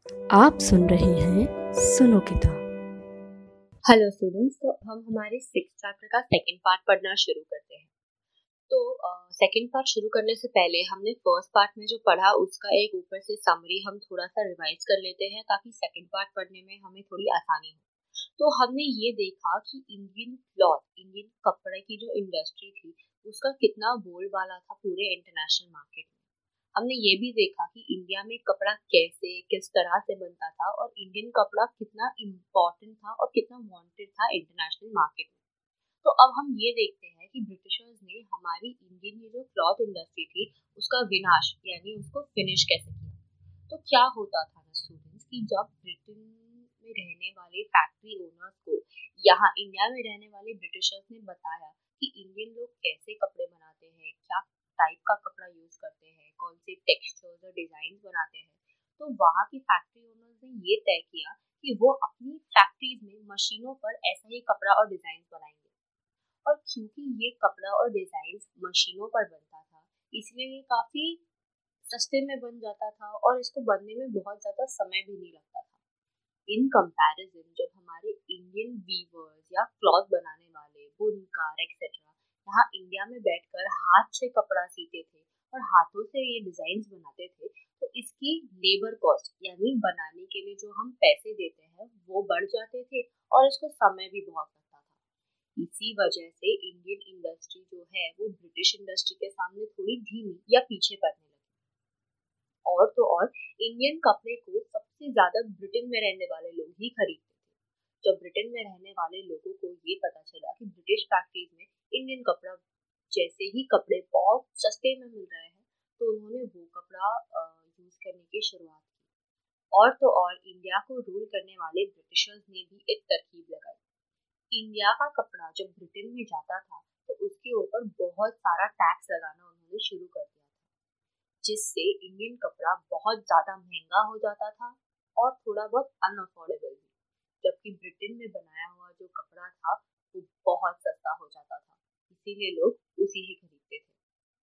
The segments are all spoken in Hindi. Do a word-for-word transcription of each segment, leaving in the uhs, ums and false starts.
आप सुन रहे हैं सुनो किताब। हेलो स्टूडेंट्स, तो हम हमारे सिक्स चैप्टर का सेकंड पार्ट पढ़ना शुरू करते हैं। तो सेकंड पार्ट शुरू करने से पहले हमने फर्स्ट पार्ट में जो पढ़ा उसका एक ऊपर से समरी हम थोड़ा सा रिवाइज कर लेते हैं ताकि सेकंड पार्ट पढ़ने में हमें थोड़ी आसानी हो। तो हमने ये देखा कि इंडियन क्लॉथ, इंडियन कपड़े की जो इंडस्ट्री थी उसका कितना बोलबाला था पूरे इंटरनेशनल मार्केट में। हमने ये भी देखा कि इंडिया में कपड़ा कैसे किस तरह से बनता था और इंडियन कपड़ा कितना इम्पोर्टेंट था और कितना वांटेड था इंटरनेशनल मार्केट में। तो अब हम ये देखते हैं कि ब्रिटिशर्स ने हमारी इंडियन ये जो क्लॉथ इंडस्ट्री थी उसका विनाश यानी उसको फिनिश कैसे किया। तो क्या होता था ना स्टूडेंट्स कि जब ब्रिटेन में रहने वाले फैक्ट्री ओनर्स को यहाँ इंडिया में रहने वाले ब्रिटिशर्स ने बताया कि इंडियन लोग कैसे कपड़े बनाते हैं, क्या टाइप का कपड़ा यूज करते हैं, कौन से टेक्सचर्स और डिजाइन बनाते हैं, तो वहाँ की फैक्ट्री ओनर्स ने ये तय किया कि वो अपनी फैक्ट्रीज में मशीनों पर ऐसा ही कपड़ा और डिजाइन बनाएंगे। और क्योंकि ये कपड़ा और डिजाइन मशीनों पर बनता था इसलिए ये काफी सस्ते में बन जाता था और इसको बनने में बहुत ज्यादा समय भी नहीं लगता था। इन कंपैरिजन जब हमारे इंडियन वीवर्स या क्लॉथ बनाने वाले बुनकर एक्सेट्रा यहाँ इंडिया में बैठकर हाथ से कपड़ा सीते थे और हाथों से ये डिजाइन बनाते थे, तो इसकी लेबर कॉस्ट यानी बनाने के लिए जो हम पैसे देते हैं वो बढ़ जाते थे और इसको समय भी बहुत लगता था। इसी वजह से इंडियन इंडस्ट्री जो है वो ब्रिटिश इंडस्ट्री के सामने थोड़ी धीमी या पीछे पड़ने लगी। और तो और इंडियन कपड़े को सबसे ज्यादा ब्रिटेन में रहने वाले लोग ही खरीदते थे। जब ब्रिटेन में रहने वाले लोगों को ये पता चला कि ब्रिटिश फैक्ट्रीज में इंडियन कपड़ा जैसे ही कपड़े बहुत सस्ते में मिल रहे हैं तो उन्होंने वो कपड़ा यूज करने की शुरुआत की। और तो और इंडिया को रूल करने वाले ब्रिटिशर्स ने भी एक तरकीब लगाई। इंडिया का कपड़ा जब ब्रिटेन में जाता था तो उसके ऊपर बहुत सारा टैक्स लगाना उन्होंने शुरू कर दिया था, जिससे इंडियन कपड़ा बहुत ज्यादा महंगा हो जाता था और थोड़ा बहुत अनअफोर्डेबल भी, जबकि ब्रिटेन में बनाया हुआ जो कपड़ा था वो बहुत सस्ता हो जाता था, इसीलिए लोग उसी ही खरीदते थे।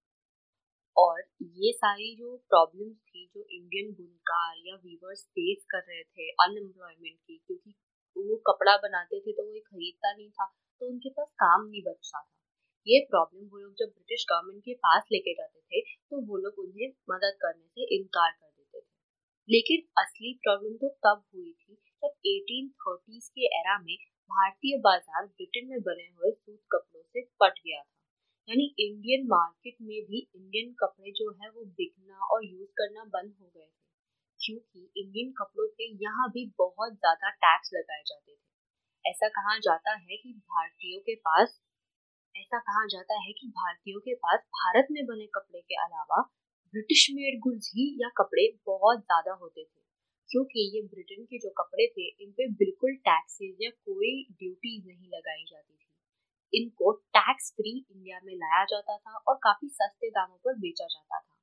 और ये सारी जो प्रॉब्लम्स थी जो इंडियन बुनकर या वीवर्स फेस कर रहे थे अनएम्प्लॉयमेंट की, क्योंकि वो कपड़ा बनाते थे तो वो खरीदता नहीं था तो उनके पास काम नहीं बचता था। ये प्रॉब्लम वो लोग जब ब्रिटिश गवर्नमेंट के पास लेके जाते थे तो वो लोग उन्हें मदद करने से इनकार कर देते थे। लेकिन असली प्रॉब्लम तो तब हुई थी जब एटीन थर्टीज़ के एरा में भारतीय बाजार ब्रिटेन में बने हुए सूत कपड़ों से पट गया था। यानी इंडियन मार्केट में भी इंडियन कपड़े जो है वो बिकना और यूज करना बंद हो गए थे, क्योंकि इंडियन कपड़ों पे यहाँ भी बहुत ज्यादा टैक्स लगाए जाते थे। ऐसा कहा जाता है कि भारतीयों के पास ऐसा कहा जाता है कि भारतीयों के पास भारत में बने कपड़े के अलावा ब्रिटिश मेड गुड्स ही या कपड़े बहुत ज्यादा होते थे, क्योंकि ये ब्रिटेन के जो कपड़े थे इन पे बिल्कुल टैक्सेस या कोई ड्यूटीज नहीं लगाई जाती थी। इनको टैक्स फ्री इंडिया में लाया जाता था और काफी सस्ते दामों पर बेचा जाता था।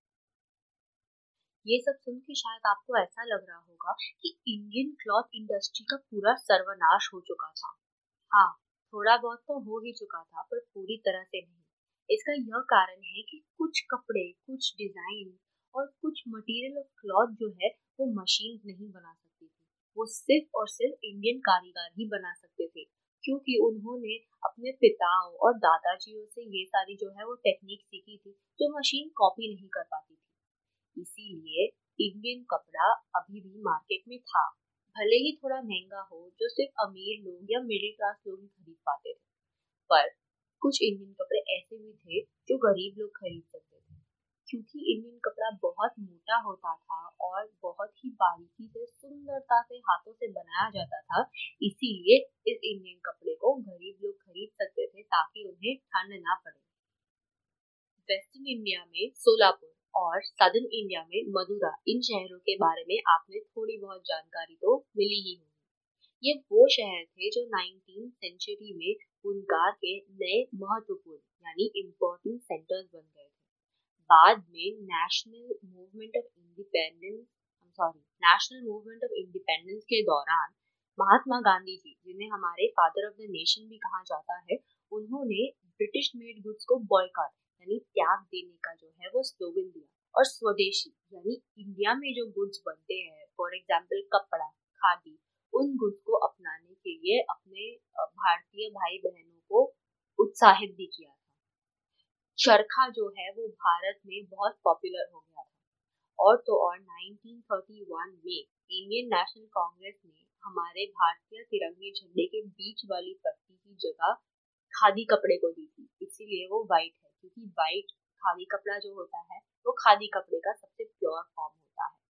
ये सब सुन के शायद आपको ऐसा लग रहा होगा कि इंडियन क्लॉथ इंडस्ट्री का पूरा सर्वनाश हो चुका था। हाँ, थोड़ा बहुत तो हो ही चुका था पर पूरी तरह से नहीं। इसका यह कारण है कि कुछ कपड़े, कुछ डिजाइन और कुछ मटेरियल ऑफ क्लॉथ जो है वो मशीन नहीं बना सकती थी। वो सिर्फ और सिर्फ इंडियन कारीगर ही बना सकते थे, क्योंकि उन्होंने अपने पिताओं और दादाजियों से ये सारी जो है वो टेक्निक सीखी थी जो मशीन कॉपी नहीं कर पाती थी। इसीलिए इंडियन कपड़ा अभी भी मार्केट में था, भले ही थोड़ा महंगा हो जो सिर्फ अमीर लोग या मिडिल क्लास लोग ही खरीद पाते थे। पर कुछ इंडियन कपड़े ऐसे भी थे जो गरीब लोग खरीद सकते थे, क्योंकि इंडियन कपड़ा बहुत मोटा होता था और बहुत ही बारीकी से सुंदरता से हाथों से बनाया जाता था। इसीलिए इस इंडियन कपड़े को गरीब लोग खरीद सकते थे ताकि उन्हें ठंड ना पड़े। वेस्टर्न इंडिया में सोलापुर और सदर्न इंडिया में मदुरा, इन शहरों के बारे में आपने थोड़ी बहुत जानकारी तो मिली ही होगी। ये वो शहर थे जो नाइनटीन सेंचुरी में बुनकर के नए महत्वपूर्ण यानी इम्पोर्टेंट सेंटर्स बन गए थे। बाद में national movement of independence sorry national movement of independence के दौरान महात्मा गांधी जी, जिन्हें हमारे फादर ऑफ द नेशन भी कहा जाता है, उन्होंने ब्रिटिश मेड गुड्स को बॉयकॉट यानी त्याग देने का जो है वो स्लोगन दिया और स्वदेशी यानी इंडिया में जो गुड्स बनते हैं, फॉर एग्जाम्पल कपड़ा, खादी, उन गुड्स को अपनाने के लिए अपने भारतीय भाई बहनों को उत्साहित भी किया था। चरखा जो है वो भारत में बहुत पॉपुलर हो गया था। और तो और नाइनटीन थर्टी वन में इंडियन नेशनल कांग्रेस ने हमारे भारतीय तिरंगे झंडे के बीच वाली पट्टी की जगह खादी कपड़े को दी थी, इसीलिए वो वाइट है, क्योंकि वाइट खादी कपड़ा जो होता है वो खादी कपड़े का सबसे प्योर फॉर्म होता है।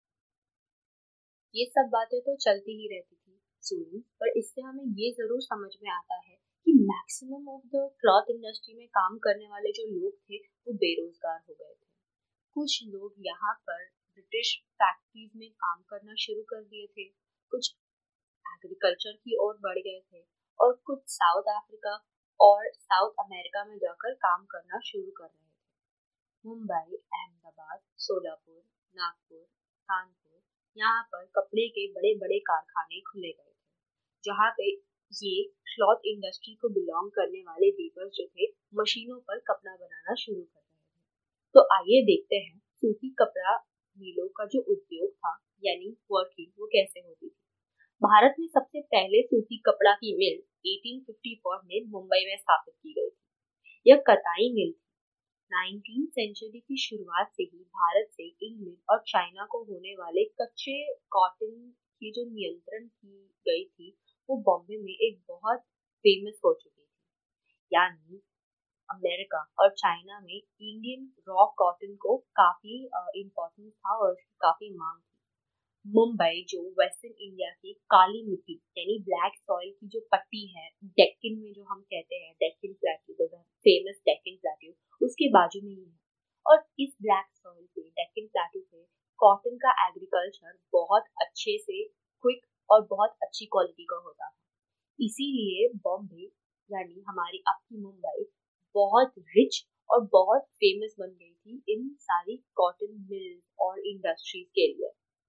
ये सब बातें तो चलती ही रहती थी स्टूडेंट्स, पर इससे हमें ये जरूर समझ में आता है कि maximum of the cloth industry में काम करने वाले जो लोग थे वो बेरोजगार हो गए थे। कुछ लोग यहाँ पर ब्रिटिश फैक्ट्रीज में काम करना शुरू कर दिए थे, कुछ एग्रीकल्चर की ओर बढ़ गए थे और कुछ साउथ अफ्रीका और साउथ अमेरिका में जाकर काम करना शुरू कर रहे थे। मुंबई, अहमदाबाद, सोलापुर, नागपुर, कानपुर, यहाँ पर कपड़े के बड़े बड़े कारखाने खुले गए थे, जहाँ पे ये क्लॉथ इंडस्ट्री को बिलोंग करने वाले वीवर्स जो थे मशीनों पर कपड़ा बनाना शुरू कर रहे थे। तो आइए देखते हैं सूती कपड़ा मिलों का जो उद्योग था यानी वर्किंग वो कैसे होती थी। भारत में सबसे पहले सूती कपड़ा की मिल एटीन फिफ्टी फोर में मुंबई में स्थापित की गई थी। यह कताई मिल थी। नाइनटीन सेंचुरी की शुरुआत से ही भारत से इंग्लैंड और चाइना को होने वाले कच्चे कॉटन की जो नियंत्रण की गई थी वो बॉम्बे में एक बहुत फेमस हो चुकी थी। यानी अमेरिका और चाइना में इंडियन रॉ कॉटन को काफी इम्पोर्टेंस था और उसकी काफी मांग थी। मुंबई जो वेस्टर्न इंडिया की काली मिट्टी यानी ब्लैक सॉइल की जो पट्टी है, डेक्कन में जो हम कहते हैं Deccan plateau, famous Deccan plateau, उसके बाजू में ही है। और इस ब्लैक सॉइल पे, डेक्कन प्लेट्यू पे कॉटन का एग्रीकल्चर बहुत अच्छे से, क्विक और बहुत अच्छी क्वालिटी का होता था। इसीलिए बॉम्बे यानी हमारी आपकी मुंबई बहुत रिच और बहुत फेमस बन गई थी इन सारी कॉटन मिल्स और इंडस्ट्रीज के लिए।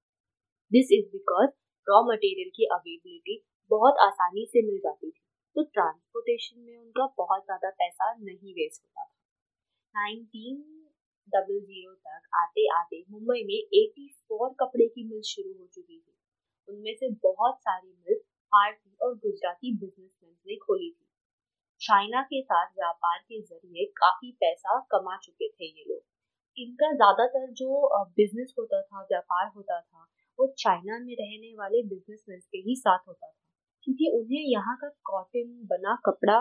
This is because raw material की अवेलेबिलिटी बहुत आसानी से मिल जाती थी, तो ट्रांसपोर्टेशन में उनका बहुत ज्यादा पैसा नहीं वेस्ट होता था। नाइनटीन डबल जीरो तक आते आते मुंबई में चौरासी कपड़े की मिल शुरू हो चुकी थी। उनमें से बहुत सारी मिल फारसी और गुजराती बिजनेसमैन ने खोली थी। चाइना के साथ व्यापार के जरिए काफी पैसा कमा चुके थे ये लोग। इनका ज्यादातर जो बिजनेस होता था, व्यापार होता था, वो चाइना में रहने वाले बिजनेसमैन के ही साथ होता था, क्योंकि उन्हें यहाँ का कॉटन बना कपड़ा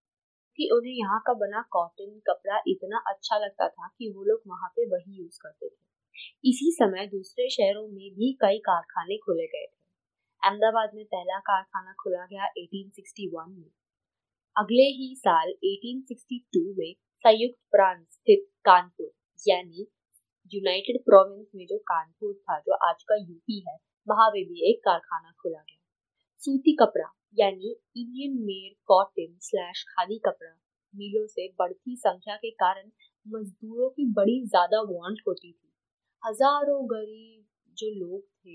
कि उन्हें यहाँ का बना कॉटन कपड़ा इतना अच्छा लगता था कि वो लोग वहाँ पे वही यूज करते थे। इसी समय दूसरे शहरों में भी कई कारखाने खोले गए थे। अहमदाबाद में पहला कारखाना खुला गया एटीन सिक्सटी वन में। अगले ही साल एटीन सिक्सटी टू में संयुक्त प्रांत स्थित कानपुर यानी यूनाइटेड प्रोविंस में जो कानपुर था, जो आज का यूपी है, वहां पे भी एक कारखाना खोला गया। सूती कपड़ा यानी Indian made cotton slash khadi कपड़ा मिलों से बढ़ती संख्या के कारण मजदूरों की बड़ी ज्यादा वांट होती थी। हजारों गरीब जो लोग थे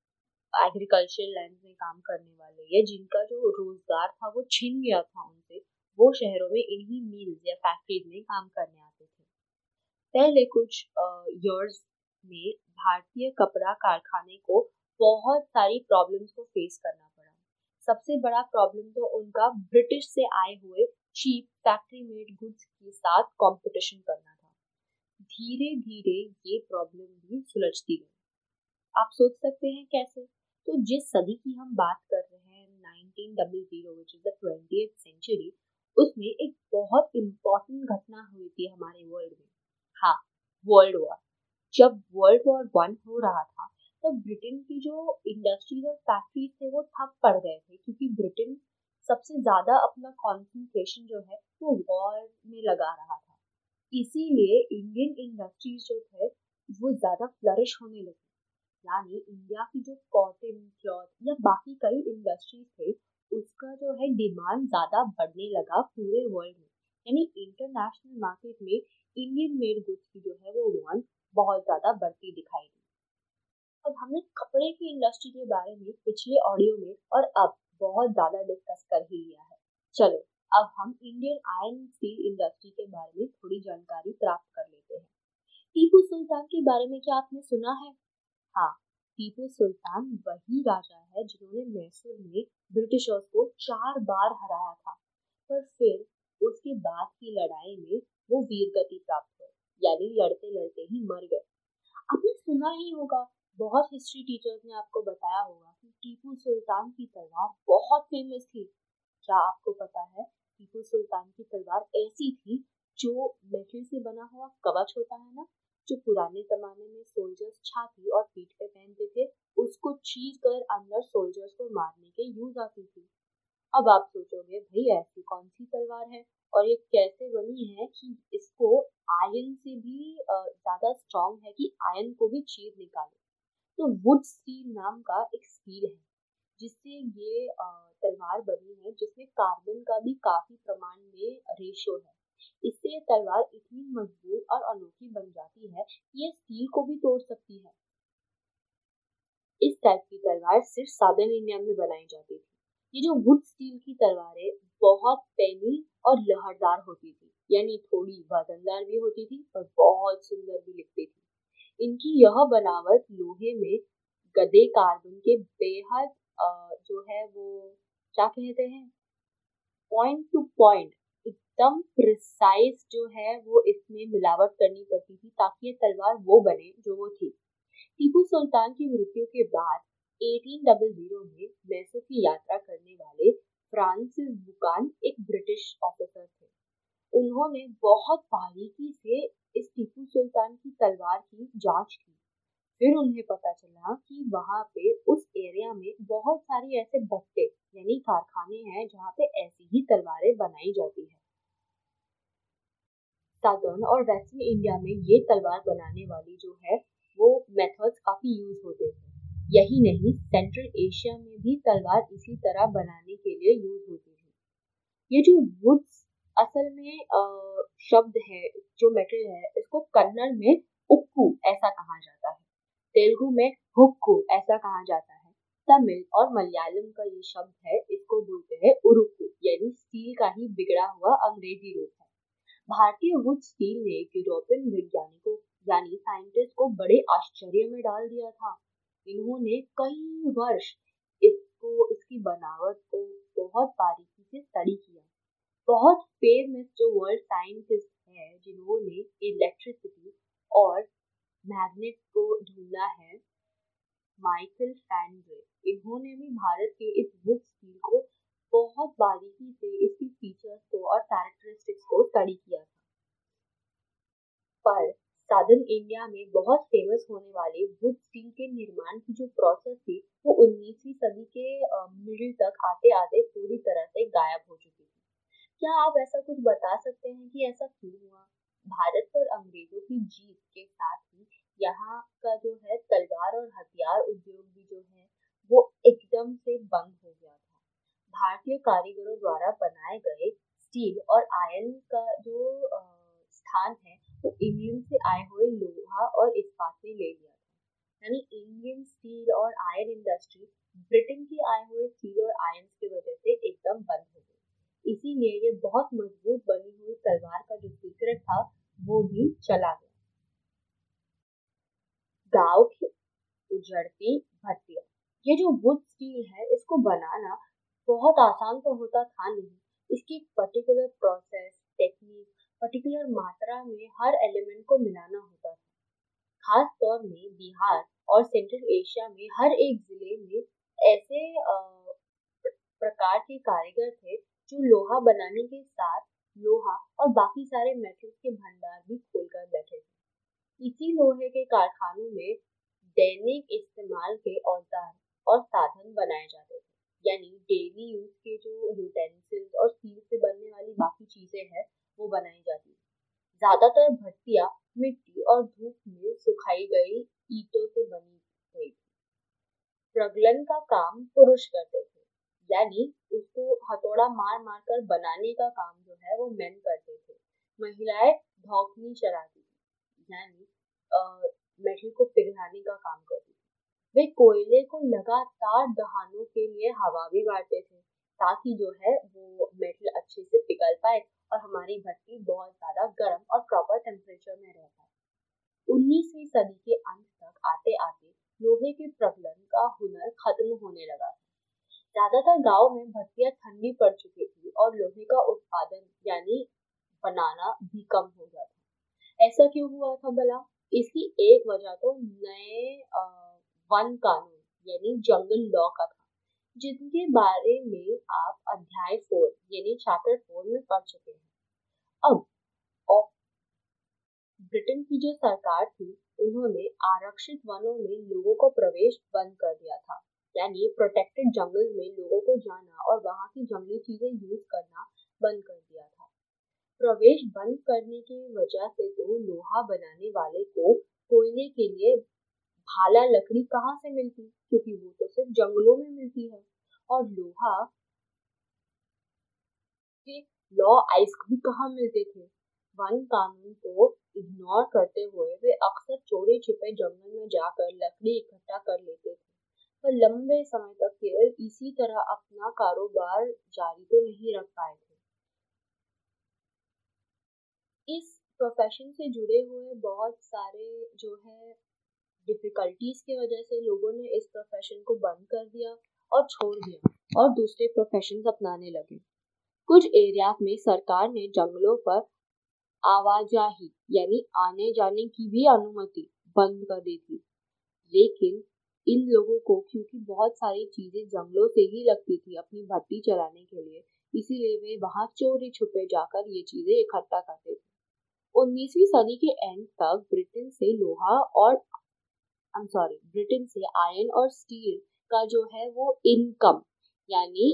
एग्रीकल्चर लैंड में काम करने वाले या जिनका जो रोजगार था वो छिन गया था उनसे, वो शहरों में इन्हीं मिल्स या फैक्ट्रीज में काम करने आते थे। पहले कुछ इयर्स में भारतीय कपड़ा कारखाने को बहुत सारी प्रॉब्लम्स को फेस करना पड़ा। सबसे बड़ा प्रॉब्लम तो उनका ब्रिटिश से आए हुए चीप फैक्ट्री मेड गुड्स के साथ कंपटीशन करना था। धीरे धीरे ये प्रॉब्लम भी सुलझती गई। आप सोच सकते हैं कैसे? तो जिस सदी की हम बात कर रहे हैं nineteen double zero which is the twentieth century, उसमें एक बहुत इम्पोर्टेंट घटना हुई थी हमारे वर्ल्ड में। हाँ, वर्ल्ड वॉर। जब वर्ल्ड वॉर वन हो रहा था तो ब्रिटेन की जो इंडस्ट्रीज और फैक्ट्रीज थे वो ठप पड़ गए थे, क्योंकि ब्रिटेन सबसे ज्यादा अपना कॉन्सेंट्रेशन जो है वो वॉर में लगा रहा था। इसीलिए इंडियन इंडस्ट्रीज जो थे वो ज्यादा फ्लरिश होने लगी। यानी इंडिया की जो कॉटन, क्लॉथ या बाकी कई इंडस्ट्रीज थे उसका जो है डिमांड ज्यादा बढ़ने लगा पूरे वर्ल्ड में। यानी इंटरनेशनल मार्केट में इंडियन मेड गुड्स की जो है वो वांट बहुत ज्यादा बढ़ती दिखाई दी। अब हमने कपड़े की इंडस्ट्री के बारे में पिछले ऑडियो में और अब बहुत ज्यादा डिस्कस कर ही लिया है। चलो अब हम इंडियन आयरन स्टील इंडस्ट्री के बारे में थोड़ी जानकारी प्राप्त कर लेते हैं। टीपू सुल्तान के बारे में क्या आपने सुना है? हाँ, टीपू सुल्तान वही राजा है जिन्होंने मैसूर में ब्रिटिशर्स को चार बार हराया था, पर फिर उसके बाद की लड़ाई में वो वीरगति प्राप्त हुए, यानी लड़ते लड़ते ही मर गए। आपने सुना ही होगा, बहुत हिस्ट्री टीचर्स ने आपको बताया होगा कि टीपू सुल्तान की तलवार बहुत फेमस थी। क्या आपको पता है, टीपू सुल्तान की तलवार ऐसी थी जो मेटल से बना हुआ कवच होता है ना, जो पुराने जमाने में सोल्जर्स छाती और पीठ पे पहनते थे, उसको चीर कर अंदर सोल्जर्स को मारने के यूज आती थी। अब आप सोचोगे भाई ऐसी कौन सी तलवार है और ये कैसे बनी है कि इसको आयरन से भी अ, ज्यादा स्ट्रॉन्ग है कि आयरन को भी चीर निकाले। तो वुड स्टील नाम का एक स्टील है जिससे ये अ, तलवार बनी है, जिसमें कार्बन का भी काफी प्रमाण में रेशो है। इससे ये तलवार इतनी मजबूत और अनोखी बन जाती है कि ये स्टील को भी तोड़ सकती है। इस टाइप की तलवार सिर्फ साउदर्न इंडिया में बनाई जाती थी। ये जो वुड स्टील की तलवारें बहुत पैनी और लहरदार होती थी, यानी थोड़ी वजनदार भी होती थी और बहुत सुंदर भी दिखती थी। इनकी यह बनावट लोहे में गदे कार्बन के बेहद अ, जो है वो क्या कहते हैं, पॉइंट टू पॉइंट एकदम प्रिसाइज जो है वो इसमें मिलावट करनी पड़ती थी ताकि ये तलवार वो बने जो वो थी। टीपू सुल्तान की मृत्यु के बाद अठारह सौ में मैसूर की यात्रा करने वाले फ्रांसिस बुकान एक ब्रिटिश ऑफिसर थे। उन्होंने बहुत बारीकी से इस टीपू सुल्तान की तलवार की जांच की। फिर उन्हें पता चला कि वहां पे उस एरिया में बहुत सारी ऐसे भट्टे यानी कारखाने हैं जहाँ पे ऐसी ही तलवारें बनाई जाती है। साउदर्न और वेस्टर्न इंडिया में ये तलवार बनाने वाली जो है वो मेथड्स काफी यूज होते थे। यही नहीं, सेंट्रल एशिया में भी तलवार इसी तरह बनाने के लिए यूज होती थी। ये जो वुड्स असल में अ, शब्द है, जो मेटल है, इसको कन्नड़ में उक्कू ऐसा कहा जाता है, तेलुगु में हुक्कू ऐसा कहा जाता है, तमिल और मलयालम का ये शब्द है, इसको बोलते हैं उरुक्कू, यानी स्टील का ही बिगड़ा हुआ अंग्रेजी रूप है। भारतीय वुड स्टील ने यूरोपियन वैज्ञानिकों यानी साइंटिस्ट को बड़े आश्चर्य में डाल दिया था। इन्होंने कई वर्ष इसको इसकी बनावट को बहुत बारीकी से स्टडी किया। बहुत फेमस जो वर्ल्ड साइंटिस्ट है जिन्होंने इलेक्ट्रिसिटी और मैग्नेट को ढूंढा है, माइकल फैराडे, इन्होंने भी भारत के इस वुड स्टील को बहुत बारीकी से इसकी फीचर्स को और कैरेक्टरिस्टिक्स को स्टडी किया था। पर साउदर्न इंडिया में बहुत फेमस होने वाले वुड स्टील के निर्माण की जो प्रोसेस थी वो उन्नीसवीं सदी के मिडिल तक आते आते पूरी तरह से गायब हो चुकी थी। क्या आप ऐसा कुछ बता सकते हैं कि ऐसा क्यों हुआ? भारत पर अंग्रेजों की जीत के साथ ही यहाँ का जो है तलवार और हथियार उद्योग भी जो है वो एकदम से बंद हो गया था। भारतीय कारीगरों द्वारा बनाए गए स्टील और आयरन का जो अ, स्थान है वो इंग्लैंड से आए हुए लोहा और इस्पात ने ले लिया था। यानी इंडियन स्टील और आयरन इंडस्ट्री ब्रिटेन के आए हुए स्टील और आयरन की वजह से एकदम बंद हो गई। इसीलिए ये बहुत मजबूत बनी हुई तलवार का जो सीक्रेट था वो भी चला गया। गांव की उजड़ती भट्टियां, ये जो वुड स्टील है इसको बनाना बहुत आसान तो होता था नहीं। इसकी पर्टिकुलर प्रोसेस, टेक्निक, पर्टिकुलर मात्रा में हर एलिमेंट को मिलाना होता था। खास तौर में बिहार और सेंट्रल एशिया में हर एक जिले में ऐसे अ, प्रकार के कारीगर थे जो लोहा बनाने के साथ लोहा और बाकी सारे मेटल्स के भंडार भी खोलकर बैठे थे। इसी लोहे के कारखानों में दैनिक इस्तेमाल के औजार और साधन बनाए जाते थे, यानी डेली यूज के जो यूटेंसिल्स और स्टील से बनने वाली बाकी चीजें हैं वो बनाई जाती थी। ज्यादातर भट्टियां मिट्टी और धूप में सुखाई गई ईंटों से बनी गई थी। प्रगलन का काम पुरुष करते थे, यानी उसको हथौड़ा मार मार कर बनाने का काम जो है वो मेन करते थे। महिलाएं धौकनी चलाती थी, यानी मेटल को पिघलाने का काम करती थी। वे कोयले को लगातार दहाने के लिए हवा भी मारते थे ताकि जो है वो मेटल अच्छे से पिघल पाए और हमारी भट्टी बहुत ज्यादा गर्म और प्रॉपर टेम्परेचर में रह पाए। उन्नीसवीं सदी के अंत तक आते आते लोहे के प्रगलन का हुनर खत्म होने लगा था। ज्यादातर गांव में भट्टियां ठंडी पड़ चुकी थी और लोहे का उत्पादन यानी बनाना भी कम हो गया था। ऐसा क्यों हुआ था भला? इसकी एक वजह तो नए अ, वन कानून यानी जंगल लॉ का था, जिनके बारे में आप अध्याय फोर यानी चैप्टर फोर में पढ़ चुके हैं। अब ब्रिटेन की जो सरकार थी, उन्होंने आरक्षित वनों में लोगों को प्रवेश बंद कर दिया था, यानी प्रोटेक्टेड जंगल में लोगों को जाना और वहां की जंगली चीजें यूज करना बंद कर दिया था। प्रवेश बंद करने की वजह से तो लोहा बनाने वाले को कोयले के लिए भाला लकड़ी कहाँ से मिलती, क्योंकि वो तो सिर्फ जंगलों में मिलती है। और लोहा के लॉ आइस भी कहाँ मिलते थे। वन कानून को इग्नोर करते हुए वे अक्सर चोरी छिपे जंगल में जाकर लकड़ी इकट्ठा कर लेते थे, पर लंबे समय तक केवल इसी तरह अपना कारोबार जारी तो नहीं रख पाए थे। इस प्रोफेशन से जुड़े हुए बहुत सारे जो है डिफिकल्टीज की वजह से लोगों ने इस प्रोफेशन को बंद कर दिया और छोड़ दिया और दूसरे प्रोफेशंस अपनाने लगे। कुछ एरिया में सरकार ने जंगलों पर आवाजाही यानी आने जाने की भी अनुमति बंद कर दी थी, लेकिन इन लोगों को क्योंकि बहुत सारी चीजें जंगलों से ही लगती थी अपनी भट्टी चलाने के लिए, इसीलिए वे वहां चोरी छुपे जाकर ये चीजें इकट्ठा करते थे। उन्नीसवीं सदी के एंड तक ब्रिटेन से लोहा और आई एम सॉरी ब्रिटेन से आयरन और स्टील का जो है वो इनकम यानी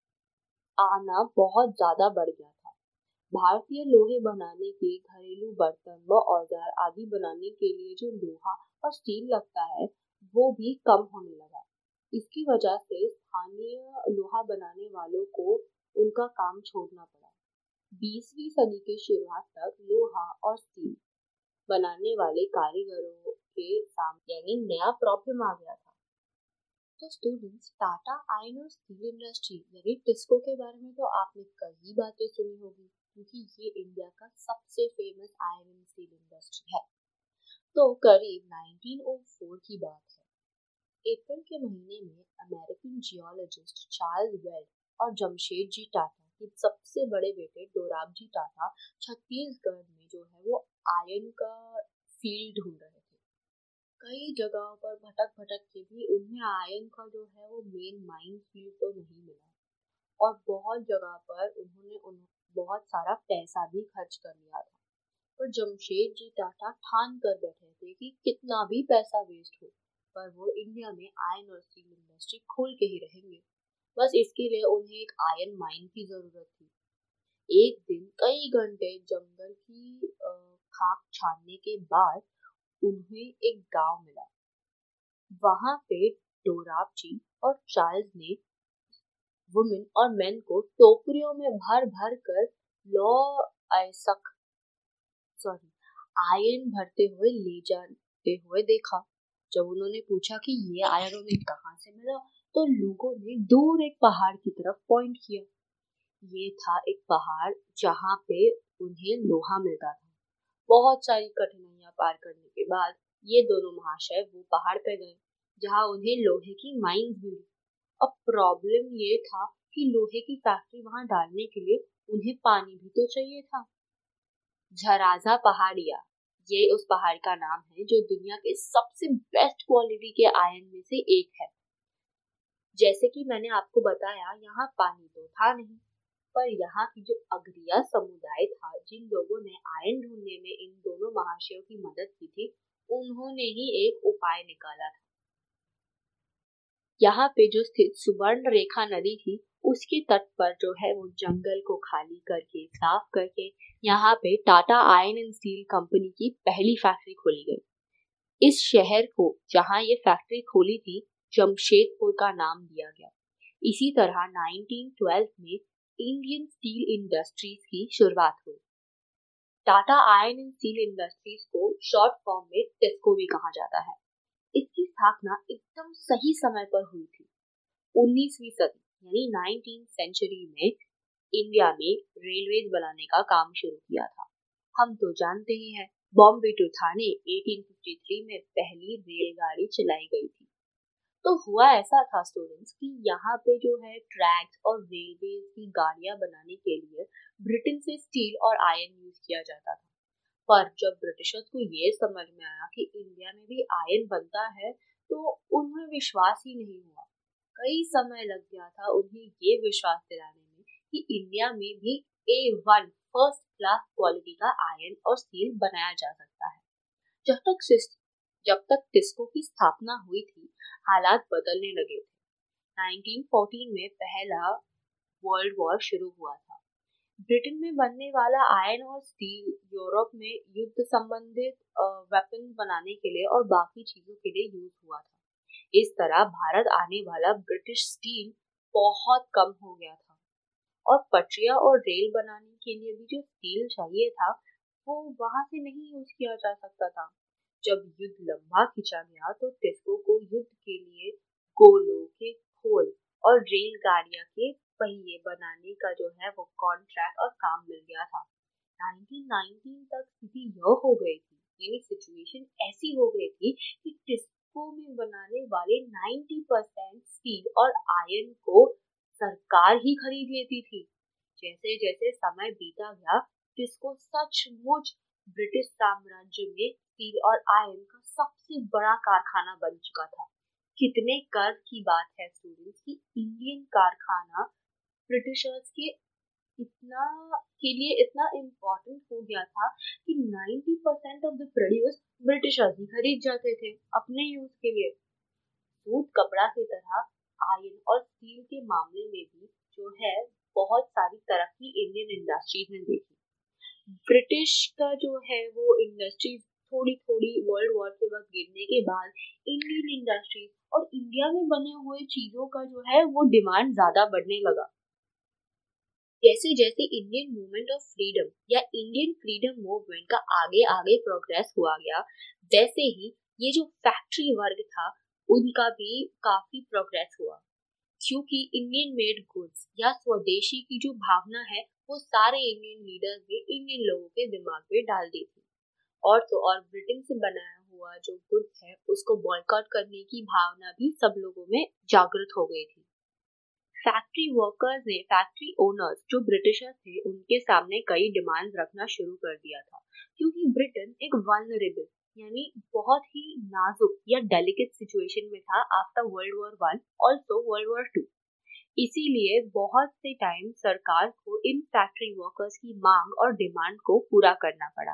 आना बहुत ज्यादा बढ़ गया था। भारतीय लोहे बनाने के घरेलू बर्तन व औजार आदि बनाने के लिए जो लोहा और स्टील लगता है वो भी कम होने लगा। इसकी वजह से स्थानीय लोहा बनाने वालों को उनका काम छोड़ना पड़ा। बीसवीं सदी के शुरुआत तक लोहा और स्टील बनाने वाले कारीगरों के सामने यानी नया प्रॉब्लम आ गया था। तो स्टूडेंट्स, टाटा आयरन और स्टील इंडस्ट्री यानी टिस्को के बारे में तो आपने कई बातें सुनी होगी, क्योंकि ये इंडिया का सबसे फेमस आयरन स्टील इंडस्ट्री है। तो करीब नाइनटीन ओ फोर की बात है। अप्रैल के महीने में अमेरिकन जियोलॉजिस्ट चार्ल्स वेल्ड और जमशेदजी टाटा के सबसे बड़े बेटे दोराबजी टाटा छत्तीसगढ़ में जो है वो आयरन का फील्ड ढूंढ रहे थे। कई जगहों पर भटक भटक के भी उन्हें आयरन का जो है वो मेन माइन फील्ड तो नहीं मिला और बहुत जगह पर उन्होंने उन बहुत सारा पैसा भी खर्च कर लिया था। पर जमशेदजी टाटा ठान कर बैठे थे कि कितना भी पैसा वेस्ट हो पर वो इंडिया में आयरन और स्टील इंडस्ट्री खोल के ही रहेंगे। बस इसके लिए उन्हें एक आयरन माइन की जरूरत थी। एक दिन कई घंटे जंगल की खाक छानने के बाद उन्हें एक गांव मिला। वहां पे दोराबजी और चार्ल्स ने वुमेन और मेन को टोकरियों में भर भर कर लॉ आयसक सॉरी आयरन भरते हुए ले जाते हुए देखा। जब उन्होंने पूछा कि ये आयरन उन्हें कहाँ से मिला, तो लोगों ने दूर एक पहाड़ की तरफ पॉइंट किया। ये था एक पहाड़ जहाँ पे उन्हें लोहा मिलता था। बहुत सारी कठिनाइयां पार करने के बाद ये दोनों महाशय वो पहाड़ पे गए जहाँ उन्हें लोहे की माइंस मिली। अब प्रॉब्लम ये था कि लोहे की फैक्ट्री वहां डालने के लिए उन्हें पानी भी तो चाहिए था। झराजा पहाड़िया ये उस पहाड़ का नाम है जो दुनिया के सबसे बेस्ट क्वालिटी के आयरन में से एक है। जैसे कि मैंने आपको बताया, यहाँ पानी तो था नहीं, पर यहाँ की जो अगरिया समुदाय था, जिन लोगों ने आयरन ढूंढने में इन दोनों महाशयों की मदद की थी, उन्होंने ही एक उपाय निकाला था। यहाँ पे जो स्थित सुवर्ण रेखा नदी थी, उसके तट पर जो है वो जंगल को खाली करके साफ करके यहाँ पे Tata iron and steel company की पहली फैक्ट्री खोली गई। इस शहर को जहाँ ये फैक्ट्री खोली थी जमशेदपुर का नाम दिया गया। इसी तरह नाइनटीन ट्वेल्व में इंडियन स्टील इंडस्ट्रीज की शुरुआत हुई। Tata iron and steel industries को शॉर्ट फॉर्म में टिस्को भी कहा जाता है। इसकी स्थापना एकदम सही समय पर हुई थी। उन्नीसवीं सदी यानी नाइनटीन सेंचुरी में इंडिया में रेलवेज बनाने का काम शुरू किया था। हम तो जानते ही हैं बॉम्बे टू थाने अठारह सौ तिरेपन में पहली रेलगाड़ी चलाई गई थी। तो हुआ ऐसा था स्टूडेंट्स कि यहाँ पे जो है ट्रैक्स और रेलवे की गाड़ियां बनाने के लिए ब्रिटेन से स्टील और आयरन यूज किया जाता था। पर जब ब्रिटिशर्स को ये समझ में आया कि इंडिया में भी आयरन बनता है तो उन्हें विश्वास ही नहीं हुआ। कई समय लग गया था उन्हें ये विश्वास दिलाने में कि इंडिया में भी A one first class quality का आयरन और स्टील बनाया जा सकता है। जब तक सिस- जब तक टिस्को की स्थापना हुई थी हालात बदलने लगे थे। नाइनटीन फोर्टीन में पहला वर्ल्ड वॉर शुरू हुआ था। ब्रिटेन में बनने वाला आयरन और स्टील यूरोप में युद्ध संबंधित वेपन बनाने के लिए और बाकी चीजों के लिए यूज हुआ था। इस तरह भारत आने वाला ब्रिटिश स्टील बहुत कम हो गया था और पटरियां और रेल बनाने के लिए भी जो स्टील चाहिए था वो वहां से नहीं यूज किया जा सकता था। जब युद्ध लंबा खिंचा गया तो टिस्को को युद्ध के लिए गोलों के खोल और रेलगाड़ियां के पहिए बनाने का जो है वो कॉन्ट्रैक्ट और काम मिल गया था। नाइनटीन नाइनटीन तक स्थिति यह हो गई थी, यानी सिचुएशन ऐसी हो गई थी कि टिस्को में बनाने वाले नब्बे परसेंट स्टील और आयरन को सरकार ही खरीद लेती थी। जैसे जैसे समय बीता गया टिस्को सचमुच ब्रिटिश साम्राज्य में स्टील और आयरन का सबसे बड़ा कारखाना बन चुका था। कितने गर्व की बात है स्टूडेंट्स कि इंडियन कारखाना ब्रिटिशर्स के इतना के लिए इतना इम्पोर्टेंट हो गया था कि नब्बे percent of the produce Britishers ही खरीद जाते थे अपने यूज के लिए। सूत कपड़ा की तरह आयरन और स्टील के मामले में भी जो है बहुत सारी तरक्की इंडियन इंडस्ट्रीज ने देखी। ब्रिटिश का जो है वो इंडस्ट्रीज थोड़ी थोड़ी वर्ल्ड वॉर के वक्त गिरने के बाद इंडियन इंडस्ट्रीज और इंडिया में बने हुए चीजों का जो है वो डिमांड ज्यादा बढ़ने लगा। जैसे जैसे इंडियन मूवमेंट ऑफ फ्रीडम या इंडियन फ्रीडम मूवमेंट का आगे आगे प्रोग्रेस हुआ गया, वैसे ही ये जो फैक्ट्री वर्ग था उनका भी काफी प्रोग्रेस हुआ, क्योंकि इंडियन मेड गुड्स या स्वदेशी की जो भावना है वो सारे इंडियन लीडर्स ने इंडियन लोगों के दिमाग में डाल दी थी। और तो और ब्रिटेन से बनाया हुआ जो गुड्स है उसको बॉयकॉट करने की भावना भी सब लोगों में जागृत हो गई थी। फैक्ट्री वर्कर्स ने फैक्ट्री ओनर्स जो ब्रिटिशर्स थे उनके सामने कई डिमांड्स रखना शुरू कर दिया था, क्योंकि ब्रिटेन एक वल्नरेबल यानी बहुत ही नाजुक या डेलिकेट सिचुएशन में था after world war one also world war two. इसीलिए बहुत से टाइम सरकार को इन फैक्ट्री वर्कर्स की मांग और डिमांड को पूरा करना पड़ा।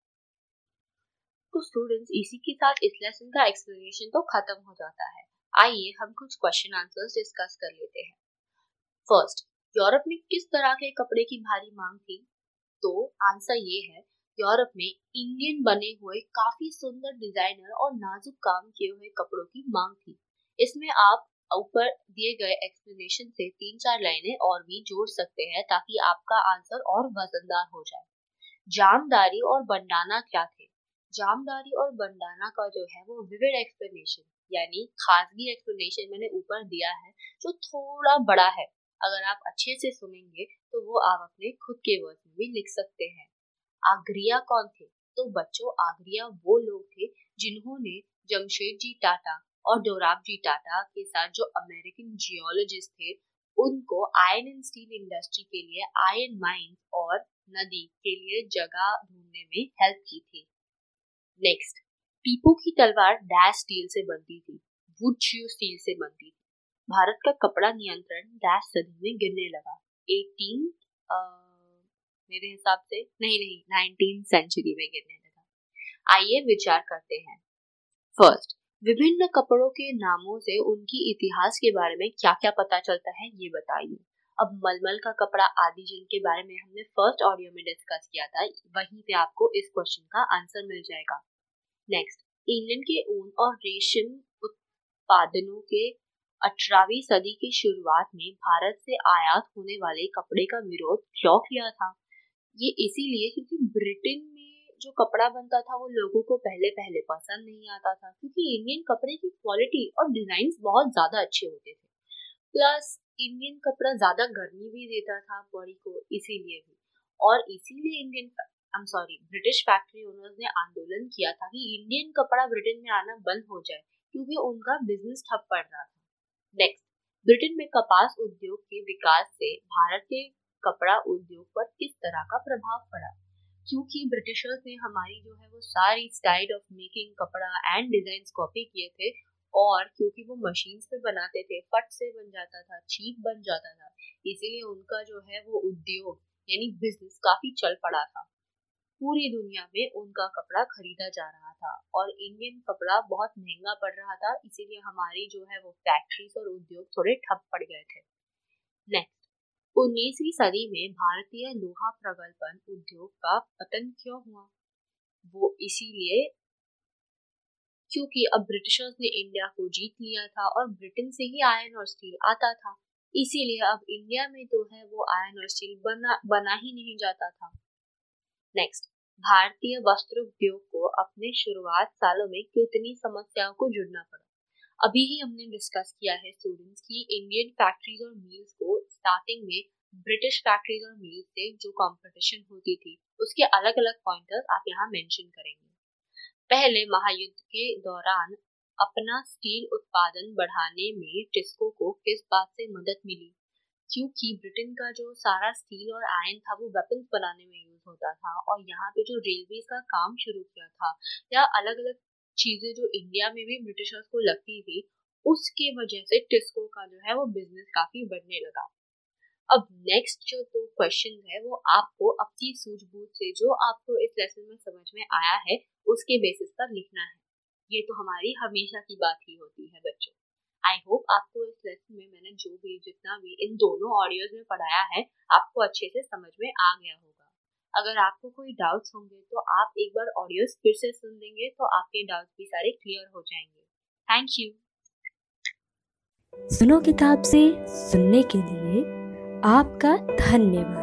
तो स्टूडेंट्स इसी के साथ इस लेसन का एक्सप्लेनेशन तो खत्म हो जाता है। आइए हम कुछ क्वेश्चन आंसर्स डिस्कस कर लेते हैं। फर्स्ट, यूरोप में किस तरह के कपड़े की भारी मांग थी? तो आंसर ये है, यूरोप में इंडियन बने हुए काफी सुंदर डिजाइनर और नाजुक काम किए हुए कपड़ों की मांग थी। इसमें आप ऊपर दिए गए एक्सप्लेनेशन से तीन चार लाइनें और भी जोड़ सकते हैं ताकि आपका आंसर और वजनदार हो जाए। जामदारी और बंडाना क्या थे? जामदारी और बंडाना का जो है वो विविड एक्सप्लेनेशन यानी खासगी एक्सप्लेनेशन मैंने ऊपर दिया है जो थोड़ा बड़ा है। अगर आप अच्छे से सुनेंगे तो वो आप अपने खुद के वर्ड में भी लिख सकते हैं। आगरिया कौन थे? तो बच्चों आगरिया वो लोग थे जिन्होंने जमशेदजी टाटा और दोराबजी टाटा के साथ जो अमेरिकन जियोलॉजिस्ट थे उनको आयरन एंड स्टील इंडस्ट्री के लिए आयरन माइंस और नदी के लिए जगह ढूंढने में हेल्प की थी। नेक्स्ट, टीपू की तलवार डैश स्टील से बनती थी, वुड स्टील से बनती थी। भारत का कपड़ा नियंत्रण डैश सदी में गिरने लगा, एटीन मेरे हिसाब से नहीं नहीं नाइनटीन सेंचुरी में गिरने लगा। आइए विचार करते हैं। फर्स्ट, विभिन्न कपड़ों के नामों से उनकी इतिहास के बारे में क्या क्या पता चलता है ये बताइए। अब मलमल का कपड़ा आदि जिनके बारे में हमने फर्स्ट ऑडियो में डिस्कस किया था वहीं पे आपको इस क्वेश्चन का आंसर मिल जाएगा। नेक्स्ट, इंग्लैंड के ऊन और रेशम उत्पादनों के अठारहवीं सदी की शुरुआत में भारत से आयात होने वाले कपड़े का विरोध क्यों किया था? ये इसीलिए क्योंकि ब्रिटेन में जो कपड़ा बनता था वो लोगों को पहले पहले पसंद नहीं आता था, क्योंकि इंडियन कपड़े की क्वालिटी और डिजाइन बहुत ज्यादा अच्छे होते थे। प्लस इंडियन कपड़ा ज्यादा गर्मी भी देता था बॉडी को, इसीलिए भी और इसीलिए Indian I am sorry British factory owners ने आंदोलन किया था कि इंडियन कपड़ा ब्रिटेन में आना बंद हो जाए क्योंकि उनका बिजनेस ठप पड़ रहा था। नेक्स्ट, ब्रिटेन में कपास उद्योग के विकास से भारत के कपड़ा उद्योग पर किस तरह का प्रभाव पड़ा? क्योंकि ब्रिटिशर्स ने हमारी जो है वो सारी स्टाइल ऑफ मेकिंग कपड़ा एंड डिजाइन कॉपी किए थे, और क्योंकि वो मशीन्स पे बनाते थे, फट से बन जाता था, चीप बन जाता था, इसीलिए उनका जो है वो उद्योग यानी बिजनेस काफी चल पड़ा था। पूरी दुनिया में उनका कपड़ा खरीदा जा रहा था और इंडियन कपड़ा बहुत महंगा पड़ रहा था, इसीलिए हमारी जो है वो फैक्ट्रीज और उद्योग थोड़े ठप पड़ गए थे। नेक्स्ट, उन्नीसवीं सदी में भारतीय लोहा प्रगल्भन उद्योग का पतन क्यों हुआ? वो इसीलिए क्योंकि अब ब्रिटिशर्स ने इंडिया को जीत लिया था और ब्रिटेन से ही आयरन और स्टील आता था, इसीलिए अब इंडिया में तो है वो आयरन और स्टील बना बना ही नहीं जाता था। नेक्स्ट, भारतीय वस्त्र उद्योग को अपने शुरुआत सालों में कितनी समस्याओं को जुड़ना पड़ा? अभी ही हमने डिस्कस किया है स्टूडेंट्स की इंडियन फैक्ट्रीज और मिल्स को स्टार्टिंग में ब्रिटिश फैक्ट्रीज और मिल्स से जो कंपटीशन होती थी उसके अलग अलग पॉइंटर्स आप यहाँ मेंशन करेंगे। पहले महायुद्ध के दौरान अपना स्टील उत्पादन बढ़ाने में टिस्को को किस बात से मदद मिली? क्योंकि ब्रिटेन का जो सारा स्टील और आयरन था वो वेपन्स बनाने में यूज होता था, और यहाँ पे जो रेलवे का काम शुरू किया था या अलग अलग चीजें जो इंडिया में भी ब्रिटिशर्स को लगती थी, उसके वजह से टिस्को का जो है वो बिजनेस काफी बढ़ने लगा। अब नेक्स्ट जो दो क्वेश्चन है वो आपको अपनी सूझबूझ से जो आपको इस लेसन में समझ में आया है उसके बेसिस पर लिखना है। ये तो हमारी हमेशा की बात ही होती है बच्चों। आई होप आपको इस लेसन में मैंने जो भी जितना भी इन दोनों ऑडियोज में पढ़ाया है आपको अच्छे से समझ में आ गया होगा। अगर आपको कोई डाउट्स होंगे तो आप एक बार ऑडियोज फिर से सुन लेंगे तो आपके डाउट्स भी सारे क्लियर हो जाएंगे। Thank you. सुनो किताब से सुनने के लिए आपका धन्यवाद।